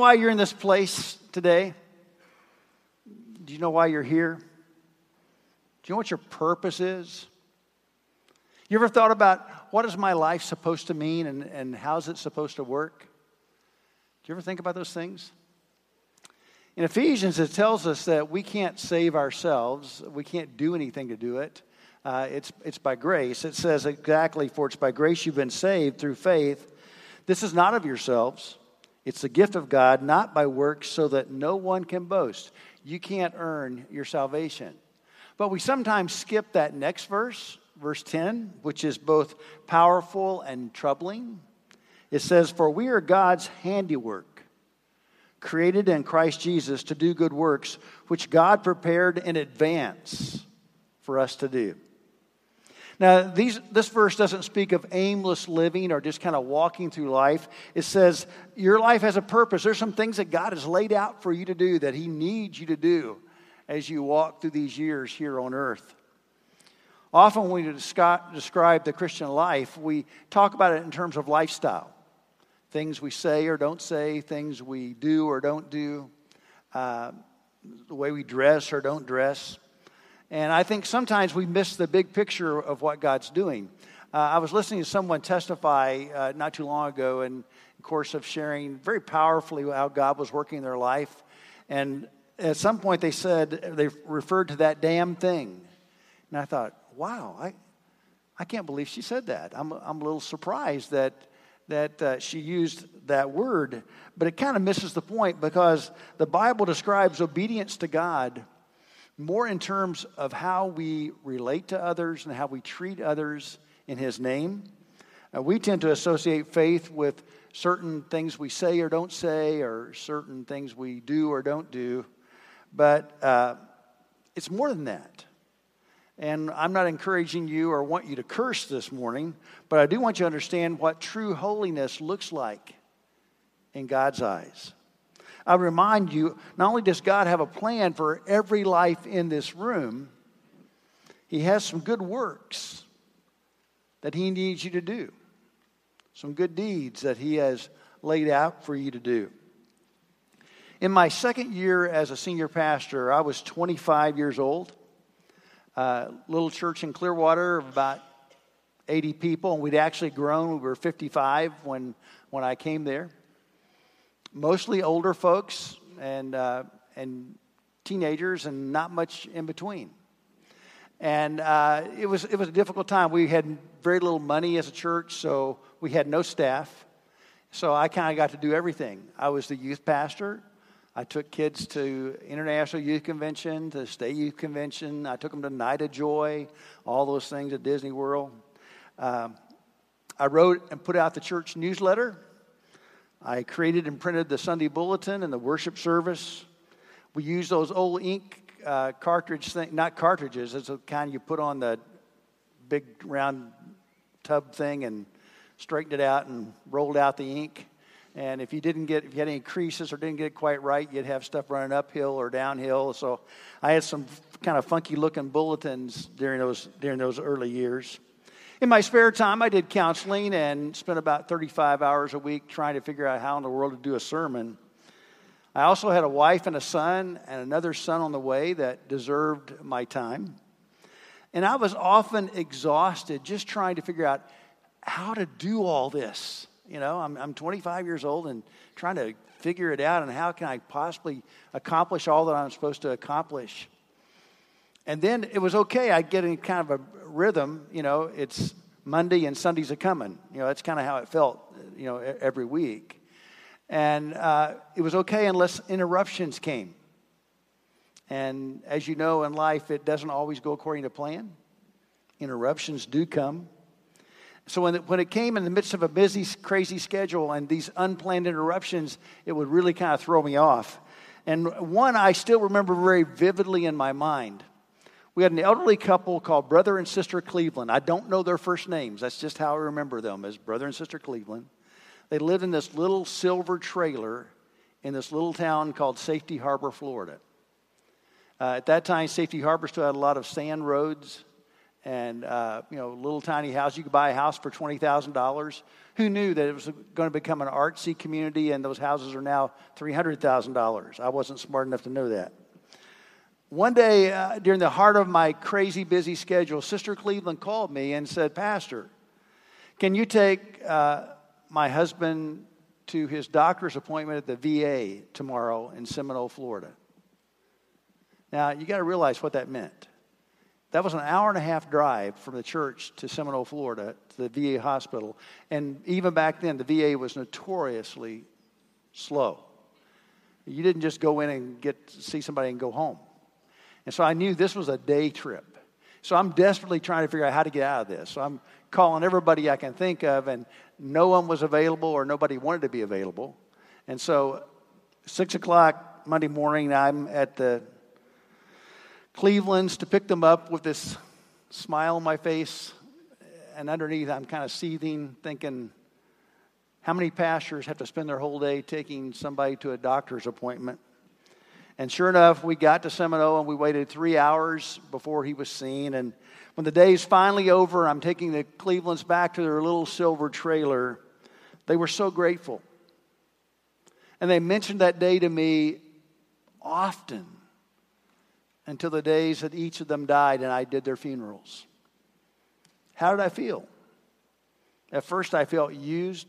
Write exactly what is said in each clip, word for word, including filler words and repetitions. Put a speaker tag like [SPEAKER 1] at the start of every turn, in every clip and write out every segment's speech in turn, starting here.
[SPEAKER 1] why you're in this place today? Do you know why you're here? Do you know what your purpose is? You ever thought about what is my life supposed to mean and, and how's it supposed to work? Do you ever think about those things? In Ephesians, it tells us that we can't save ourselves. We can't do anything to do it. Uh, it's, it's by grace. It says exactly, for it's by grace you've been saved through faith. This is not of yourselves. It's the gift of God, not by works, so that no one can boast. You can't earn your salvation. But we sometimes skip that next verse, verse ten, which is both powerful and troubling. It says, for we are God's handiwork, created in Christ Jesus to do good works, which God prepared in advance for us to do. Now, these, this verse doesn't speak of aimless living or just kind of walking through life. It says your life has a purpose. There's some things that God has laid out for you to do that He needs you to do as you walk through these years here on earth. Often when we describe the Christian life, we talk about it in terms of lifestyle. Things we say or don't say, things we do or don't do, uh, the way we dress or don't dress. And I think sometimes we miss the big picture of what God's doing. Uh, I was listening to someone testify uh, not too long ago in the course of sharing very powerfully how God was working in their life. And at some point they said, they referred to that damn thing. And I thought, wow, I I can't believe she said that. I'm, I'm a little surprised that, that uh, she used that word. But it kind of misses the point because the Bible describes obedience to God more in terms of how we relate to others and how we treat others in His name. Uh, we tend to associate faith with certain things we say or don't say or certain things we do or don't do. But uh, it's more than that. And I'm not encouraging you or want you to curse this morning, but I do want you to understand what true holiness looks like in God's eyes. I remind you, not only does God have a plan for every life in this room, He has some good works that He needs you to do. Some good deeds that He has laid out for you to do. In my second year as a senior pastor, I was twenty-five years old. Uh, little church in Clearwater of about eighty people, and we'd actually grown. We were fifty-five when, when I came there. Mostly older folks and uh, and teenagers, and not much in between. And uh, it was it was a difficult time. We had very little money as a church, so we had no staff. So I kind of got to do everything. I was the youth pastor. I took kids to International Youth Convention, to State Youth Convention. I took them to Night of Joy, all those things at Disney World. Uh, I wrote and put out the church newsletter. I created and printed the Sunday bulletin and the worship service. We used those old ink uh, cartridge thing, not cartridges, it's the kind you put on the big round tub thing and straightened it out and rolled out the ink. And if you didn't get, if you had any creases or didn't get it quite right, you'd have stuff running uphill or downhill. So I had some kind of funky looking bulletins during those during those early years. In my spare time, I did counseling and spent about thirty-five hours a week trying to figure out how in the world to do a sermon. I also had a wife and a son and another son on the way that deserved my time. And I was often exhausted just trying to figure out how to do all this. You know, I'm, I'm twenty-five years old and trying to figure it out, and how can I possibly accomplish all that I'm supposed to accomplish? And then it was okay. I'd get in kind of a rhythm. You know, it's Monday and Sunday's a coming. You know, that's kind of how it felt, you know, every week. And uh, it was okay unless interruptions came. And as you know, in life, it doesn't always go according to plan. Interruptions do come. So when it, when it came in the midst of a busy, crazy schedule and these unplanned interruptions, it would really kind of throw me off. And one I still remember very vividly in my mind. We had an elderly couple called Brother and Sister Cleveland. I don't know their first names. That's just how I remember them, as Brother and Sister Cleveland. They lived in this little silver trailer in this little town called Safety Harbor, Florida. Uh, at that time, Safety Harbor still had a lot of sand roads And, uh, you know, little tiny house. You could buy a house for twenty thousand dollars. Who knew that it was going to become an artsy community and those houses are now three hundred thousand dollars? I wasn't smart enough to know that. One day, uh, during the heart of my crazy busy schedule, Sister Cleveland called me and said, Pastor, can you take uh, my husband to his doctor's appointment at the V A tomorrow in Seminole, Florida? Now, you got to realize what that meant. That was an hour and a half drive from the church to Seminole, Florida, to the V A hospital. And even back then, the V A was notoriously slow. You didn't just go in and get to see somebody and go home. And so I knew this was a day trip. So I'm desperately trying to figure out how to get out of this. So I'm calling everybody I can think of, and no one was available or nobody wanted to be available. And so six o'clock Monday morning, I'm at the Cleveland's to pick them up with this smile on my face. And underneath, I'm kind of seething, thinking, how many pastors have to spend their whole day taking somebody to a doctor's appointment? And sure enough, we got to Seminole, and we waited three hours before he was seen. And when the day's finally over, I'm taking the Clevelands back to their little silver trailer. They were so grateful. And they mentioned that day to me often until the days that each of them died and I did their funerals. How did I feel? At first, I felt used.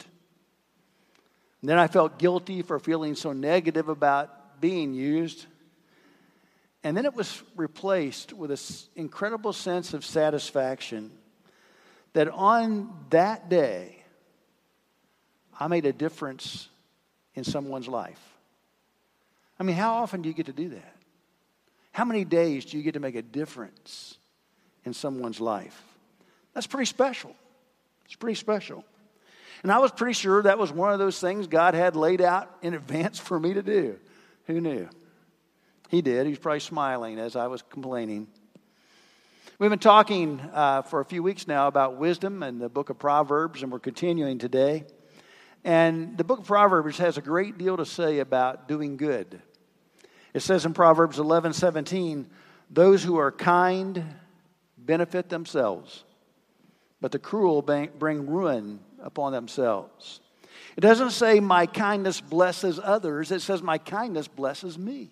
[SPEAKER 1] And then I felt guilty for feeling so negative about being used. And then it was replaced with this incredible sense of satisfaction that on that day, I made a difference in someone's life. I mean, how often do you get to do that? How many days do you get to make a difference in someone's life? That's pretty special. It's pretty special. And I was pretty sure that was one of those things God had laid out in advance for me to do. Who knew? He did. He was probably smiling as I was complaining. We've been talking uh, for a few weeks now about wisdom and the book of Proverbs, and we're continuing today. And the book of Proverbs has a great deal to say about doing good. It says in Proverbs eleven seventeen, those who are kind benefit themselves, but the cruel bring ruin upon themselves. It doesn't say my kindness blesses others. It says my kindness blesses me.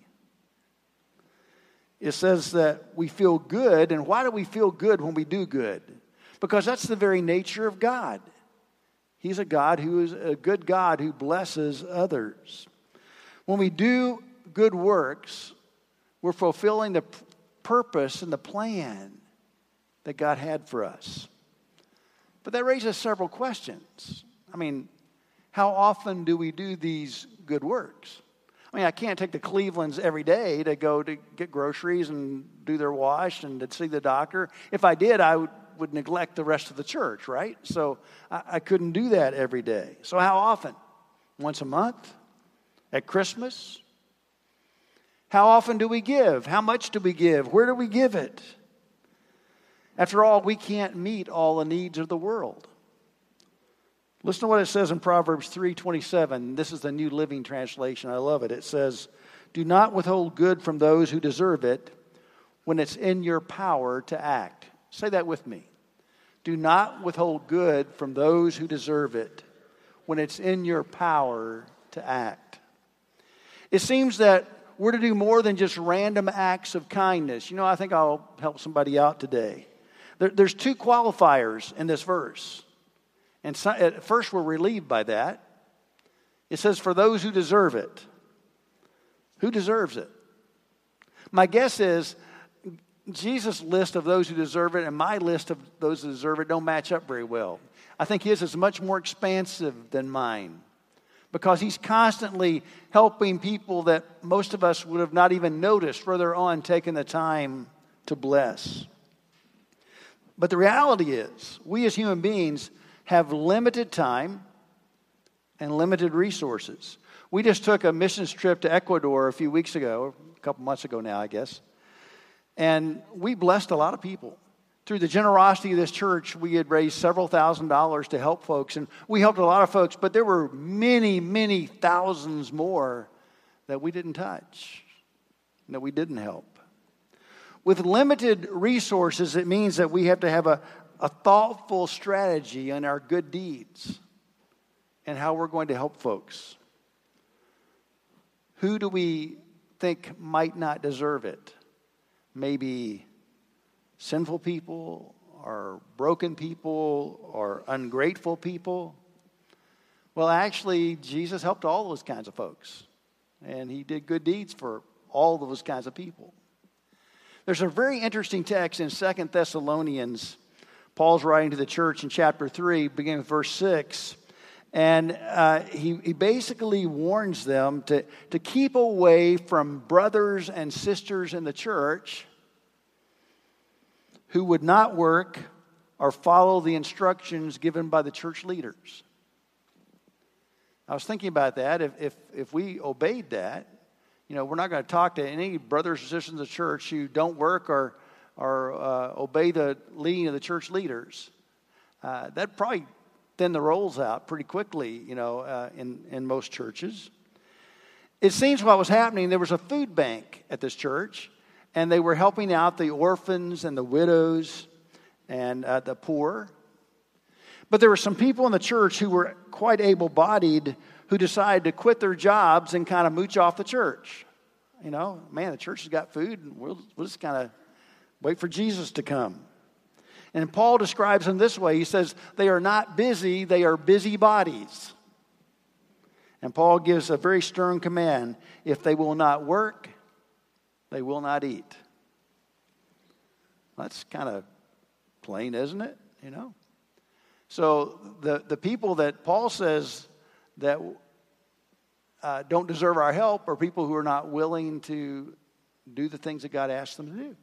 [SPEAKER 1] It says that we feel good. And why do we feel good when we do good? Because that's the very nature of God. He's a God who is a good God who blesses others. When we do good works, we're fulfilling the p- purpose and the plan that God had for us. But that raises several questions. I mean, how often do we do these good works? I mean, I can't take the Clevelands every day to go to get groceries and do their wash and to see the doctor. If I did, I would, would neglect the rest of the church, right? So I, I couldn't do that every day. So how often? Once a month? At Christmas? How often do we give? How much do we give? Where do we give it? After all, we can't meet all the needs of the world. Listen to what it says in Proverbs three twenty-seven. This is the New Living Translation. I love it. It says, do not withhold good from those who deserve it when it's in your power to act. Say that with me. Do not withhold good from those who deserve it when it's in your power to act. It seems that we're to do more than just random acts of kindness. You know, I think I'll help somebody out today. There, there's two qualifiers in this verse. And so, at first we're relieved by that. It says, for those who deserve it. Who deserves it? My guess is Jesus' list of those who deserve it and my list of those who deserve it don't match up very well. I think his is much more expansive than mine, because he's constantly helping people that most of us would have not even noticed further on, taking the time to bless. But the reality is, we as human beings have limited time and limited resources. We just took a missions trip to Ecuador a few weeks ago, a couple months ago now, I guess. And we blessed a lot of people. Through the generosity of this church, we had raised several thousand dollars to help folks. And we helped a lot of folks, but there were many, many thousands more that we didn't touch, that we didn't help. With limited resources, it means that we have to have a, a thoughtful strategy on our good deeds and how we're going to help folks. Who do we think might not deserve it? Maybe sinful people, or broken people, or ungrateful people. Well, actually, Jesus helped all those kinds of folks. And he did good deeds for all those kinds of people. There's a very interesting text in Second Thessalonians. Paul's writing to the church in chapter three, beginning with verse six. And uh, he, he basically warns them to, to keep away from brothers and sisters in the church who would not work or follow the instructions given by the church leaders. I was thinking about that. If if, if we obeyed that, you know, we're not going to talk to any brothers or sisters in the church who don't work or or uh, obey the leading of the church leaders. Uh, that'd probably thin the rolls out pretty quickly, you know, uh, in in most churches. It seems what was happening. There was a food bank at this church, and they were helping out the orphans and the widows and uh, the poor. But there were some people in the church who were quite able-bodied who decided to quit their jobs and kind of mooch off the church. You know, man, the church has got food, and we'll, we'll just kind of wait for Jesus to come. And Paul describes them this way. He says, they are not busy, they are busybodies. And Paul gives a very stern command. If they will not work, they will not eat. That's kind of plain, isn't it? You know? So the, the people that Paul says that uh, don't deserve our help are people who are not willing to do the things that God asks them to do.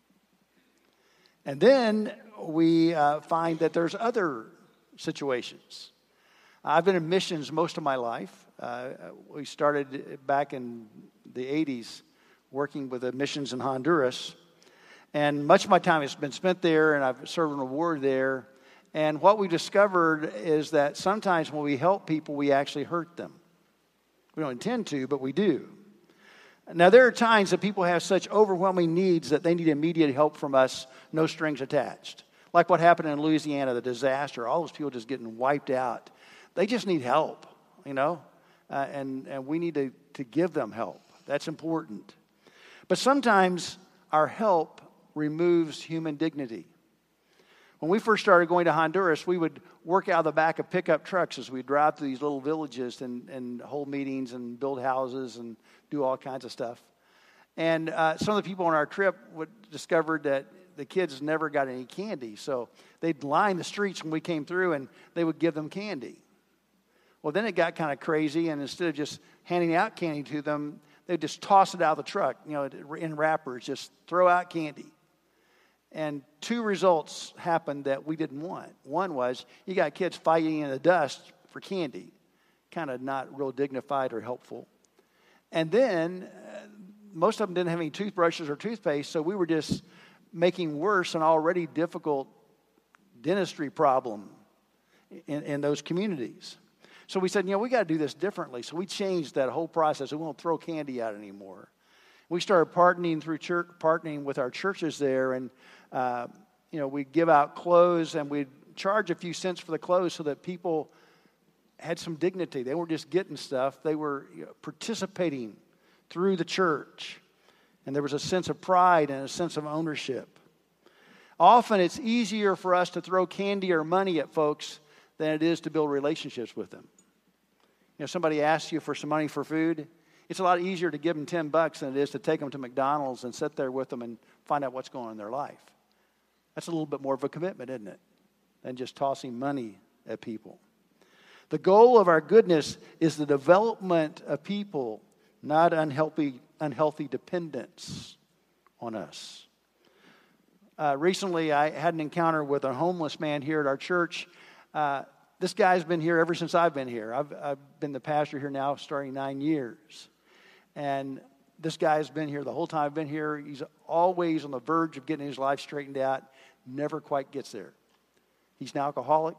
[SPEAKER 1] And then we uh, find that there's other situations. I've been in missions most of my life. Uh, we started back in the eighties working with the missions in Honduras. And much of my time has been spent there, and I've served an award there. And what we discovered is that sometimes when we help people, we actually hurt them. We don't intend to, but we do. Now, there are times that people have such overwhelming needs that they need immediate help from us, no strings attached. Like what happened in Louisiana, the disaster, all those people just getting wiped out. They just need help, you know, uh, and, and we need to, to give them help. That's important. But sometimes our help removes human dignity. When we first started going to Honduras, we would work out of the back of pickup trucks as we drive through these little villages and, and hold meetings and build houses and do all kinds of stuff. And uh, some of the people on our trip would discovered that the kids never got any candy. So they'd line the streets when we came through and they would give them candy. Well, then it got kind of crazy, and instead of just handing out candy to them, they'd just toss it out of the truck, you know, in wrappers, just throw out candy. And two results happened that we didn't want. One was you got kids fighting in the dust for candy, kind of not real dignified or helpful. And then uh, most of them didn't have any toothbrushes or toothpaste, so we were just making worse an already difficult dentistry problem in, in those communities. So we said, you know, we got to do this differently. So we changed that whole process. We won't throw candy out anymore. We started partnering through church, partnering with our churches there, and uh, you know, we'd give out clothes, and we'd charge a few cents for the clothes so that people had some dignity. They weren't just getting stuff; they were, you know, participating through the church, and there was a sense of pride and a sense of ownership. Often, it's easier for us to throw candy or money at folks than it is to build relationships with them. You know, somebody asks you for some money for food. It's a lot easier to give them ten bucks than it is to take them to McDonald's and sit there with them and find out what's going on in their life. That's a little bit more of a commitment, isn't it, than just tossing money at people. The goal of our goodness is the development of people, not unhealthy, unhealthy dependence on us. Uh, recently, I had an encounter with a homeless man here at our church. Uh, this guy's been here ever since I've been here. I've, I've been the pastor here now starting nine years. And this guy's been here the whole time I've been here. He's always on the verge of getting his life straightened out. Never quite gets there. He's an alcoholic.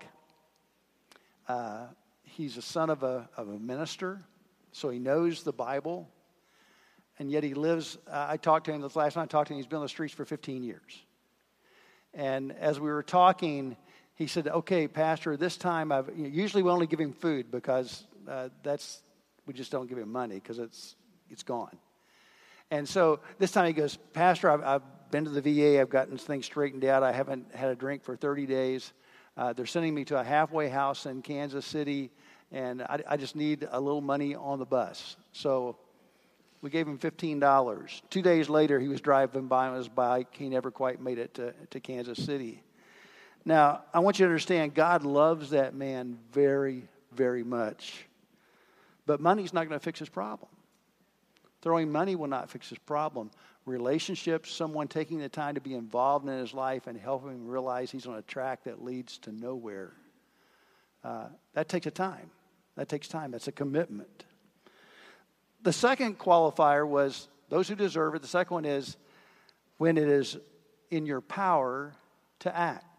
[SPEAKER 1] Uh, he's a son of a, of a minister, so he knows the Bible. and yet he lives, uh, I talked to him, this last time I talked to him, he's been on the streets for fifteen years. And as we were talking, he said, okay, Pastor, this time, I've, you know, usually we only give him food because uh, that's, we just don't give him money because it's it's gone. And so this time he goes, Pastor, I've, I've been to the V A, I've gotten things straightened out, I haven't had a drink for thirty days. Uh, they're sending me to a halfway house in Kansas City, and I, I just need a little money on the bus. So we gave him fifteen dollars. Two days later, he was driving by on his bike. He never quite made it to, to Kansas City. Now, I want you to understand, God loves that man very, very much. But money's not going to fix his problem. Throwing money will not fix his problem. Relationships, someone taking the time to be involved in his life and helping him realize he's on a track that leads to nowhere. Uh, that takes a time. That takes time. That's a commitment. The second qualifier was those who deserve it. The second one is when it is in your power to act.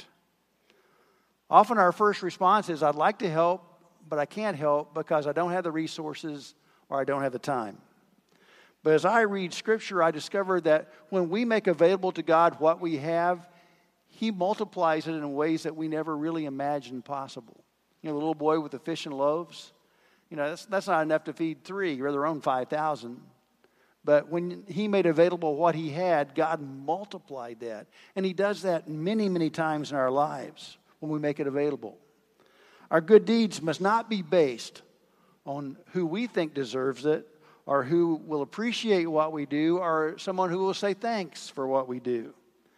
[SPEAKER 1] Often our first response is, I'd like to help, but I can't help because I don't have the resources or I don't have the time. But as I read Scripture, I discovered that when we make available to God what we have, He multiplies it in ways that we never really imagined possible. You know, the little boy with the fish and loaves, you know, that's, that's not enough to feed three or their own five thousand. But when he made available what he had, God multiplied that. And He does that many, many times in our lives when we make it available. Our good deeds must not be based on who we think deserves it, or who will appreciate what we do, or someone who will say thanks for what we do.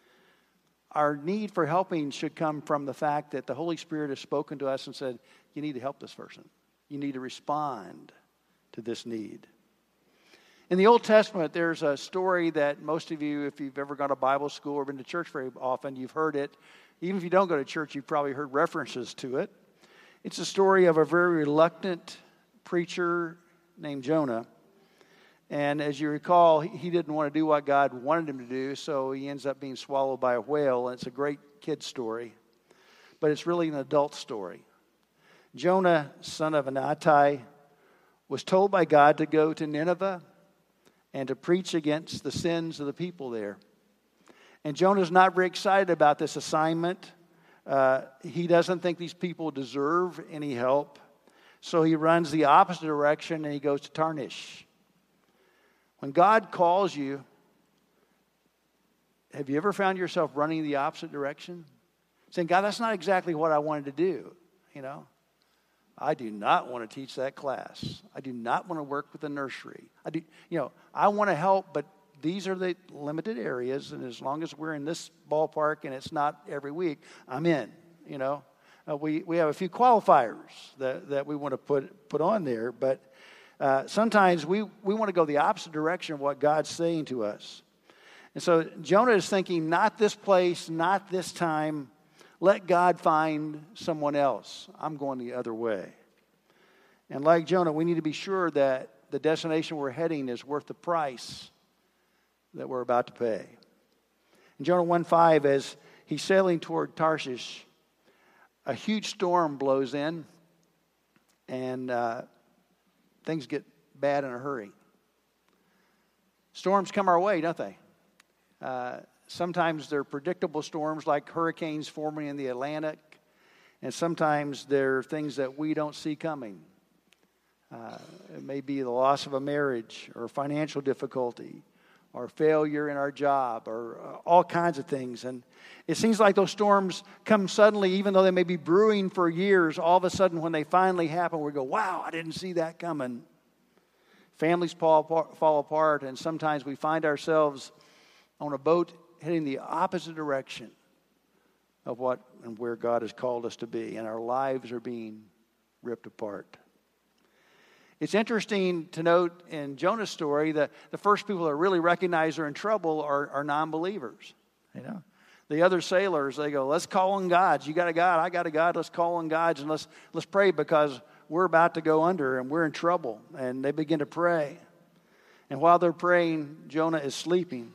[SPEAKER 1] Our need for helping should come from the fact that the Holy Spirit has spoken to us and said, you need to help this person. You need to respond to this need. In the Old Testament, there's a story that most of you, if you've ever gone to Bible school or been to church very often, you've heard it. Even if you don't go to church, you've probably heard references to it. It's a story of a very reluctant preacher named Jonah. And as you recall, he didn't want to do what God wanted him to do, so he ends up being swallowed by a whale. And it's a great kid story, but it's really an adult story. Jonah, son of Amittai, was told by God to go to Nineveh and to preach against the sins of the people there. And Jonah's not very excited about this assignment. Uh, he doesn't think these people deserve any help. So he runs the opposite direction and he goes to Tarshish. When God calls you, have you ever found yourself running the opposite direction? Saying, God, that's not exactly what I wanted to do. You know, I do not want to teach that class. I do not want to work with the nursery. I do, you know, I want to help, but these are the limited areas, and as long as we're in this ballpark and it's not every week, I'm in. You know, uh, we we have a few qualifiers that that we want to put put on there, but. Uh, sometimes we, we want to go the opposite direction of what God's saying to us. And so Jonah is thinking, not this place, not this time. Let God find someone else. I'm going the other way. And like Jonah, we need to be sure that the destination we're heading is worth the price that we're about to pay. In Jonah one five, as he's sailing toward Tarshish, a huge storm blows in, and uh, things get bad in a hurry. Storms come our way, don't they? Uh, sometimes they're predictable storms like hurricanes forming in the Atlantic, and sometimes they're things that we don't see coming. Uh, it may be the loss of a marriage or financial difficulty or failure in our job or uh, all kinds of things. And it seems like those storms come suddenly, even though they may be brewing for years. All of a sudden, when they finally happen, we go, wow, I didn't see that coming. Families fall apart, fall apart, and sometimes we find ourselves on a boat heading the opposite direction of what and where God has called us to be, and our lives are being ripped apart. It's interesting to note in Jonah's story that the first people that really recognize they're in trouble are, are non-believers. You know, the other sailors, they go, let's call on gods. You got a God, I got a God. Let's call on gods and let's let's pray because we're about to go under and we're in trouble. And they begin to pray. And while they're praying, Jonah is sleeping.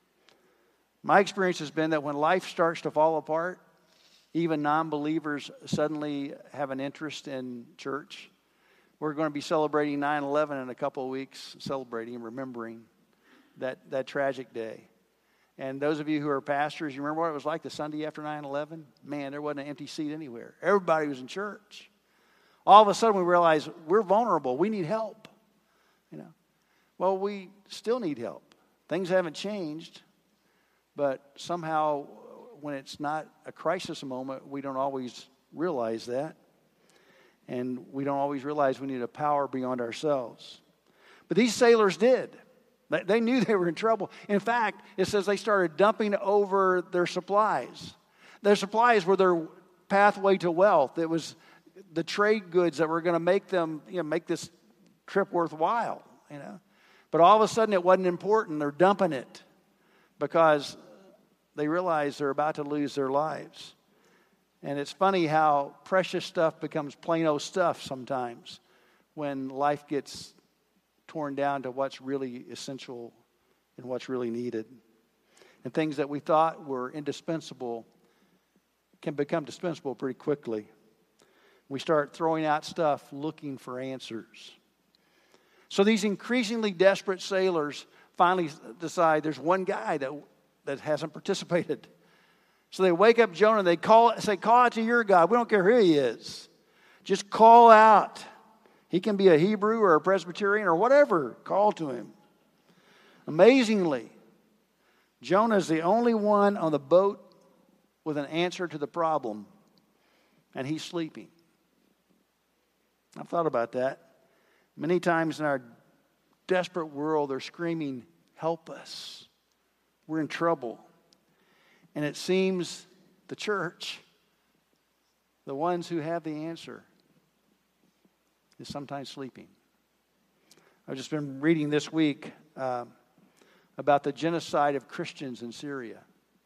[SPEAKER 1] My experience has been that when life starts to fall apart, even non-believers suddenly have an interest in church. We're going to be celebrating nine eleven in a couple of weeks, celebrating and remembering. that, that tragic day. And those of you who are pastors, you remember what it was like the Sunday after nine eleven? Man, there wasn't an empty seat anywhere. Everybody was in church. All of a sudden we realized we're vulnerable. We need help. You know. Well, we still need help. Things haven't changed, but somehow when it's not a crisis moment, we don't always realize that. And we don't always realize we need a power beyond ourselves. But these sailors did. They knew they were in trouble. In fact, it says they started dumping over their supplies. Their supplies were their pathway to wealth. It was the trade goods that were going to make them, you know, make this trip worthwhile, you know. But all of a sudden it wasn't important. They're dumping it because they realize they're about to lose their lives. And it's funny how precious stuff becomes plain old stuff sometimes when life gets torn down to what's really essential and what's really needed. And things that we thought were indispensable can become dispensable pretty quickly. We start throwing out stuff looking for answers. So these increasingly desperate sailors finally decide there's one guy that, that hasn't participated. So they wake up Jonah and they call say, call out to your God. We don't care who he is. Just call out. He can be a Hebrew or a Presbyterian or whatever. Call to him. Amazingly, Jonah is the only one on the boat with an answer to the problem. And he's sleeping. I've thought about that. Many times in our desperate world, they're screaming, help us. We're in trouble. And it seems the church, the ones who have the answer, is sometimes sleeping. I've just been reading this week uh, about the genocide of Christians in Syria.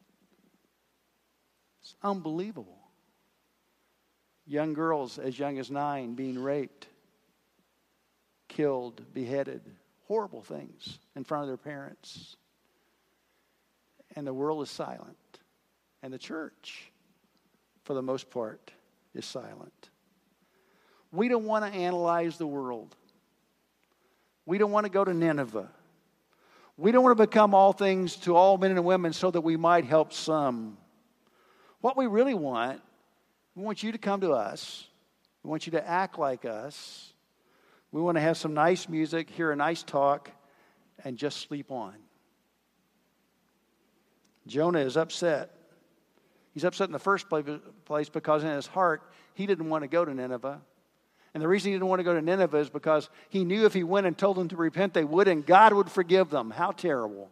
[SPEAKER 1] It's unbelievable. Young girls as young as nine being raped, killed, beheaded, horrible things in front of their parents. And the world is silent. And the church, for the most part, is silent. We don't want to analyze the world. We don't want to go to Nineveh. We don't want to become all things to all men and women so that we might help some. What we really want, we want you to come to us. We want you to act like us. We want to have some nice music, hear a nice talk, and just sleep on. Jonah is upset. He's upset in the first place because in his heart, he didn't want to go to Nineveh. And the reason he didn't want to go to Nineveh is because he knew if he went and told them to repent, they would, and God would forgive them. How terrible.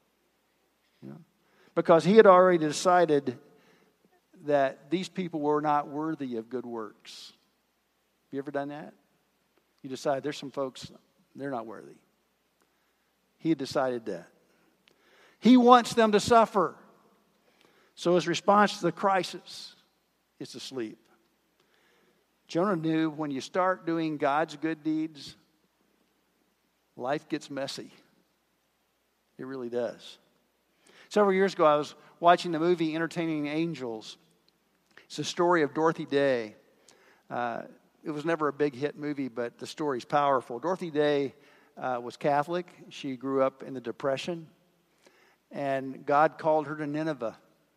[SPEAKER 1] You know? Because he had already decided that these people were not worthy of good works. Have you ever done that? You decide there's some folks, they're not worthy. He had decided that. He wants them to suffer. So his response to the crisis is to sleep. Jonah knew when you start doing God's good deeds, life gets messy. It really does. Several years ago, I was watching the movie Entertaining Angels. It's the story of Dorothy Day. Uh, it was never a big hit movie, but the story's powerful. Dorothy Day uh, was Catholic. She grew up in the Depression. And God called her to Nineveh.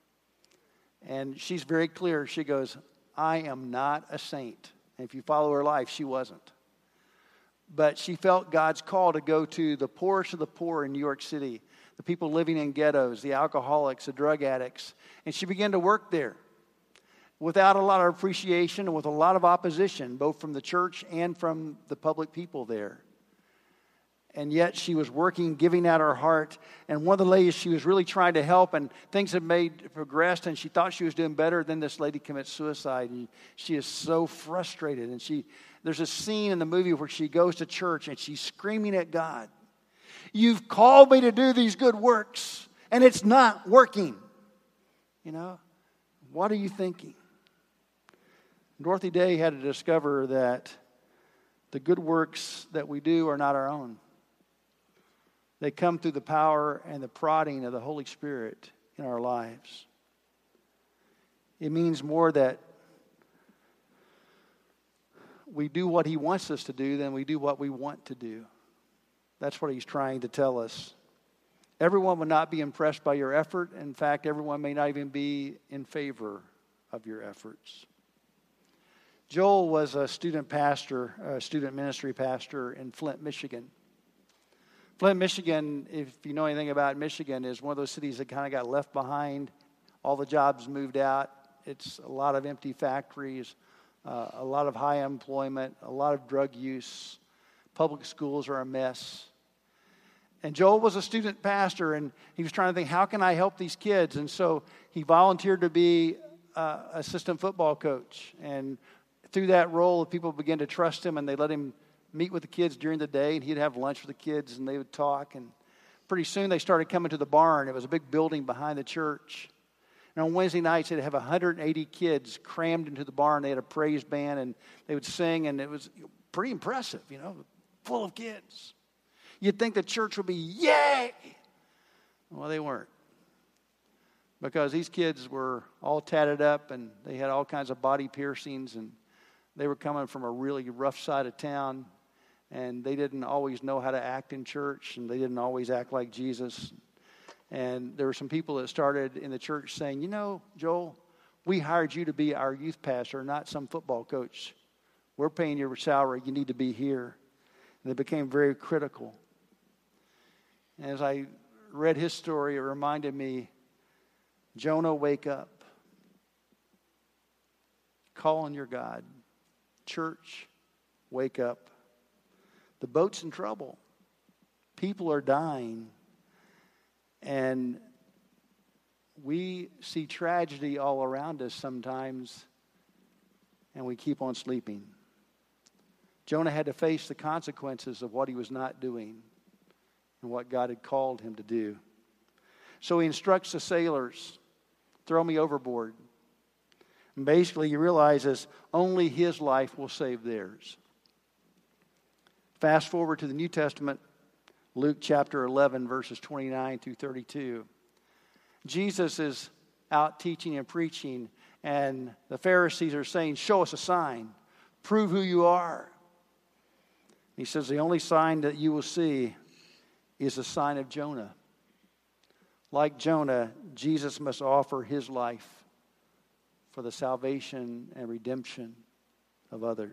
[SPEAKER 1] And she's very clear. She goes, I am not a saint. And if you follow her life, she wasn't. But she felt God's call to go to the poorest of the poor in New York City, the people living in ghettos, the alcoholics, the drug addicts. And she began to work there without a lot of appreciation and with a lot of opposition, both from the church and from the public people there. And yet she was working, giving out her heart. And one of the ladies she was really trying to help, and things had made progressed, and she thought she was doing better. Then this lady commits suicide, and she is so frustrated. And she, there's a scene in the movie where she goes to church, and she's screaming at God, you've called me to do these good works, and it's not working. You know, what are you thinking? Dorothy Day had to discover that the good works that we do are not our own. They come through the power and the prodding of the Holy Spirit in our lives. It means more that we do what He wants us to do than we do what we want to do. That's what He's trying to tell us. Everyone will not be impressed by your effort. In fact, everyone may not even be in favor of your efforts. Joel was a student pastor, a student ministry pastor in Flint, Michigan. Flint, Michigan, if you know anything about Michigan, is one of those cities that kind of got left behind. All the jobs moved out. It's a lot of empty factories, uh, a lot of high employment, a lot of drug use. Public schools are a mess. And Joel was a student pastor, and he was trying to think, how can I help these kids? And so he volunteered to be uh, assistant football coach. And through that role, people began to trust him, and they let him meet with the kids during the day, and he'd have lunch with the kids, and they would talk. And pretty soon they started coming to the barn. It was a big building behind the church. And on Wednesday nights, they'd have one hundred eighty kids crammed into the barn. They had a praise band, and they would sing, and it was pretty impressive, you know, full of kids. You'd think the church would be, yay! Well, they weren't. Because these kids were all tatted up, and they had all kinds of body piercings, and they were coming from a really rough side of town, and they didn't always know how to act in church, and they didn't always act like Jesus. And there were some people that started in the church saying, you know, Joel, we hired you to be our youth pastor, not some football coach. We're paying your salary. You need to be here. And they became very critical. And as I read his story, it reminded me, Jonah, wake up. Call on your God. Church, wake up. The boat's in trouble. People are dying. And we see tragedy all around us sometimes, and we keep on sleeping. Jonah had to face the consequences of what he was not doing and what God had called him to do. So he instructs the sailors, throw me overboard. And basically he realizes only his life will save theirs. Fast forward to the New Testament, Luke chapter eleven, verses twenty-nine through thirty-two. Jesus is out teaching and preaching, and the Pharisees are saying, show us a sign. Prove who you are. He says, the only sign that you will see is the sign of Jonah. Like Jonah, Jesus must offer his life for the salvation and redemption of others.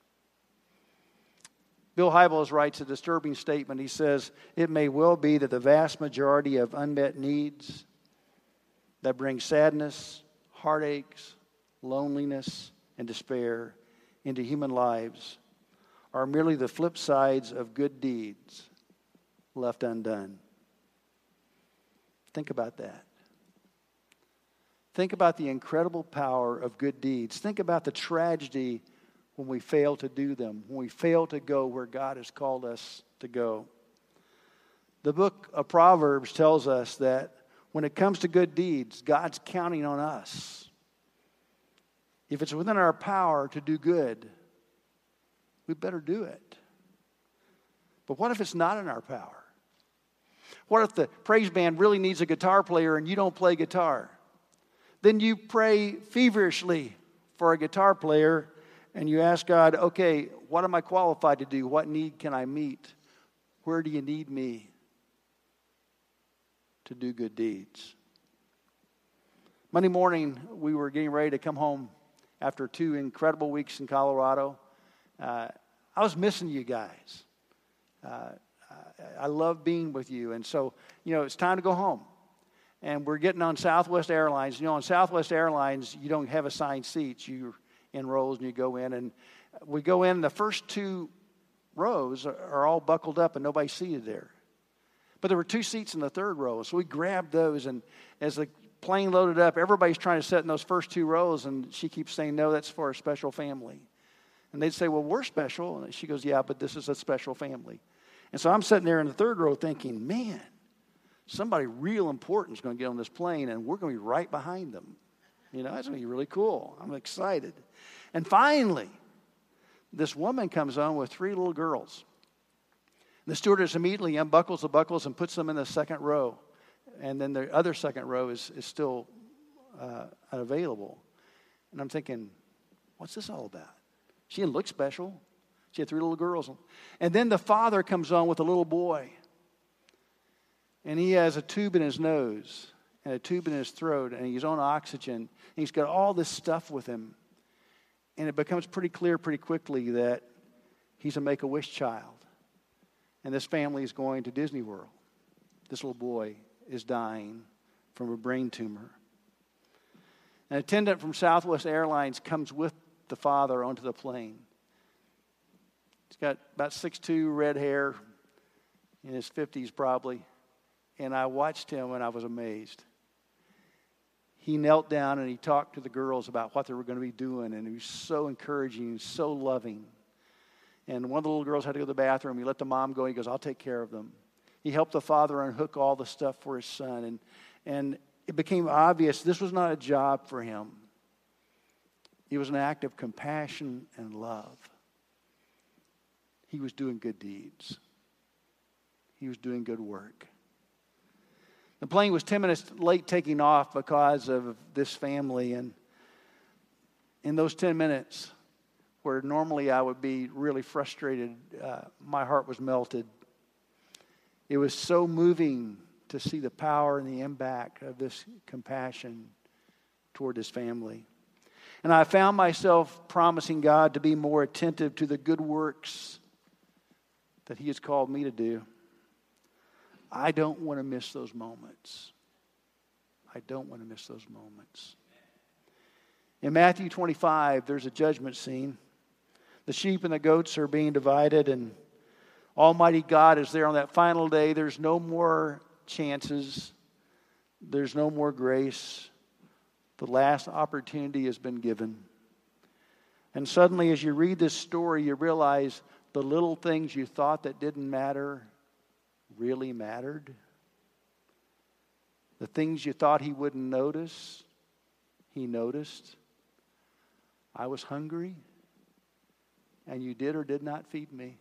[SPEAKER 1] Bill Hybels writes a disturbing statement. He says, it may well be that the vast majority of unmet needs that bring sadness, heartaches, loneliness, and despair into human lives are merely the flip sides of good deeds left undone. Think about that. Think about the incredible power of good deeds. Think about the tragedy when we fail to do them, when we fail to go where God has called us to go. The book of Proverbs tells us that when it comes to good deeds, God's counting on us. If it's within our power to do good, we better do it. But what if it's not in our power? What if the praise band really needs a guitar player and you don't play guitar? Then you pray feverishly for a guitar player and you ask God, okay, what am I qualified to do? What need can I meet? Where do you need me to do good deeds? Monday morning, we were getting ready to come home after two incredible weeks in Colorado. Uh, I was missing you guys. Uh, I love being with you. And so, you know, it's time to go home. And we're getting on Southwest Airlines. You know, on Southwest Airlines, you don't have assigned seats. You're in rows and you go in. And we go in, the first two rows are, are all buckled up and nobody's seated there. But there were two seats in the third row. So we grabbed those. And as the plane loaded up, everybody's trying to sit in those first two rows. And she keeps saying, no, that's for a special family. And they'd say, well, we're special. And she goes, yeah, but this is a special family. And so I'm sitting there in the third row thinking, man, somebody real important is going to get on this plane, and we're going to be right behind them. You know, that's going to be really cool. I'm excited. And finally, this woman comes on with three little girls. The stewardess immediately unbuckles the buckles and puts them in the second row. And then the other second row is, is still uh, unavailable. And I'm thinking, what's this all about? She didn't look special. She had three little girls. And then the father comes on with a little boy. And he has a tube in his nose and a tube in his throat, and he's on oxygen. And he's got all this stuff with him. And it becomes pretty clear pretty quickly that he's a Make-A-Wish child. And this family is going to Disney World. This little boy is dying from a brain tumor. An attendant from Southwest Airlines comes with the father onto the plane. He's got about six foot two, red hair, in his fifties probably. And I watched him and I was amazed. He knelt down and he talked to the girls about what they were going to be doing. And he was so encouraging, so loving. And one of the little girls had to go to the bathroom. He let the mom go. He goes, I'll take care of them. He helped the father unhook all the stuff for his son. And, and it became obvious this was not a job for him. It was an act of compassion and love. He was doing good deeds. He was doing good work. The plane was ten minutes late taking off because of this family. And in those ten minutes, where normally I would be really frustrated, uh, my heart was melted. It was so moving to see the power and the impact of this compassion toward this family. And I found myself promising God to be more attentive to the good works that He has called me to do. I don't want to miss those moments. I don't want to miss those moments. In Matthew twenty-five, there's a judgment scene. The sheep and the goats are being divided, and Almighty God is there on that final day. There's no more chances. There's no more grace. The last opportunity has been given. And suddenly, as you read this story, you realize the little things you thought that didn't matter really mattered. The things you thought He wouldn't notice, He noticed. I was hungry, and you did or did not feed me.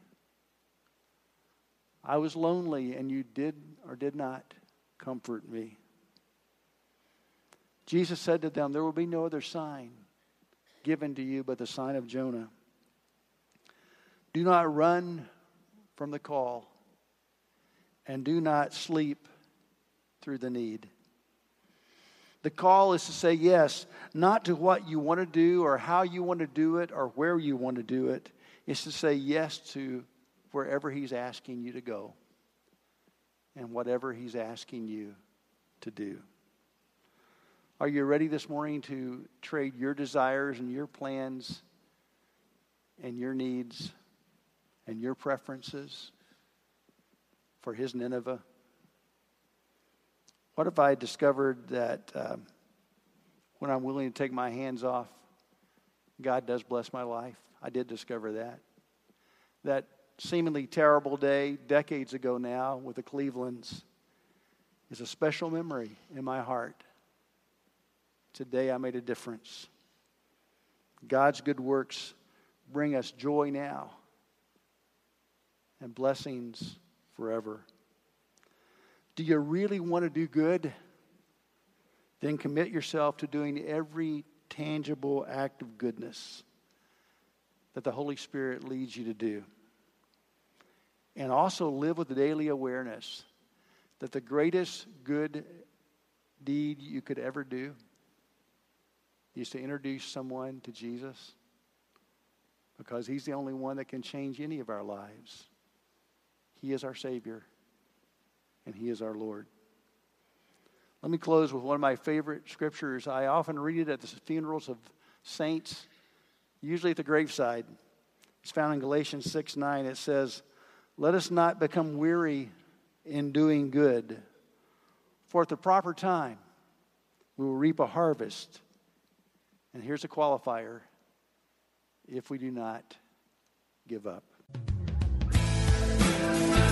[SPEAKER 1] I was lonely, and you did or did not comfort me. Jesus said to them, there will be no other sign given to you but the sign of Jonah. Do not run from the call, and do not sleep through the need. The call is to say yes, not to what you want to do or how you want to do it or where you want to do it. It's to say yes to wherever He's asking you to go and whatever He's asking you to do. Are you ready this morning to trade your desires and your plans and your needs and your preferences for His Nineveh? What if I discovered that um, when I'm willing to take my hands off, God does bless my life? I did discover that. That seemingly terrible day, decades ago now, with the Clevelands, is a special memory in my heart. Today I made a difference. God's good works bring us joy now and blessings forever. Do you really want to do good? Then commit yourself to doing every tangible act of goodness that the Holy Spirit leads you to do. And also live with the daily awareness that the greatest good deed you could ever do is to introduce someone to Jesus, because He's the only one that can change any of our lives. He is our Savior, and He is our Lord. Let me close with one of my favorite scriptures. I often read it at the funerals of saints, usually at the graveside. It's found in Galatians six nine. It says, let us not become weary in doing good, for at the proper time we will reap a harvest. And here's a qualifier: if we do not give up.